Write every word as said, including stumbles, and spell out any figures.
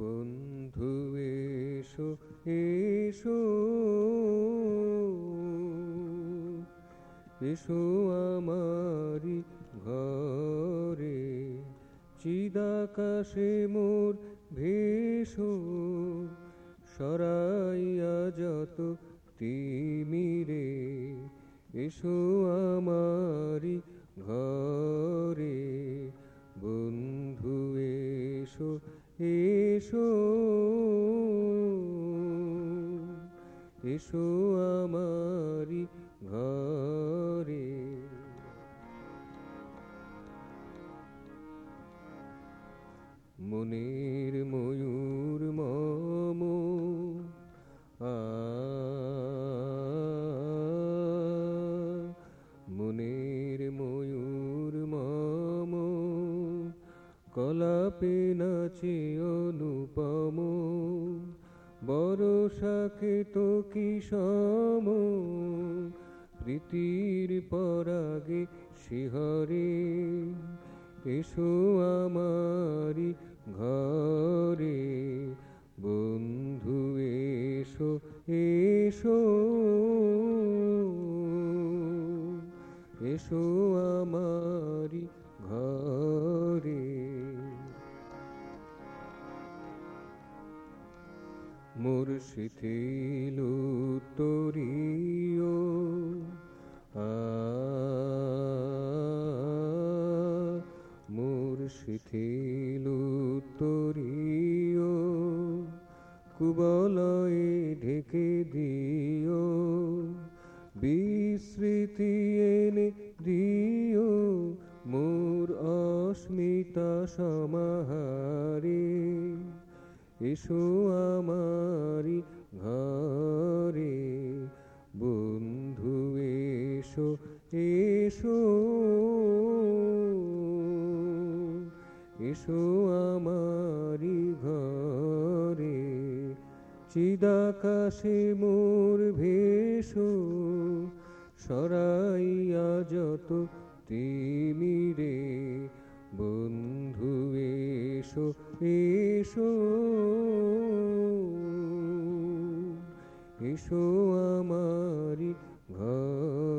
বন্ধু এসো এসো এসো আমারি ঘরে, চিদাকাশে মোর ভেসো, সরাইয়া যত তিমিরে। এসো আমারি ঘরে, বন্ধু এসো এসো এসো আমারি ঘরে। মনের ময়ূর মম আ মনের ময়ূর মম, কলাপে নাচে অনুপম, বরষাকে তো কি সম, প্রীতির পরাগে শিহরে। এসো আমারি ঘরে, বন্ধু এসো এসো এসো আমারি ঘরে। মোর শিথিল উত্তরীয় আ মোর শিথিল উত্তরীয়, কুবলয়ে ঢেকে দিও, বিস্মৃতি এনে দিও মোর অস্মিতা সমাহারে। এসো আমারি ঘরে, বন্ধু এসো এসো এসো আমারি ঘরে, চিদাকাশে মোর ভেসো, সরাইয়া যত তিমিরে। বন্ধু এসো এসো এসো আমারি ঘরে।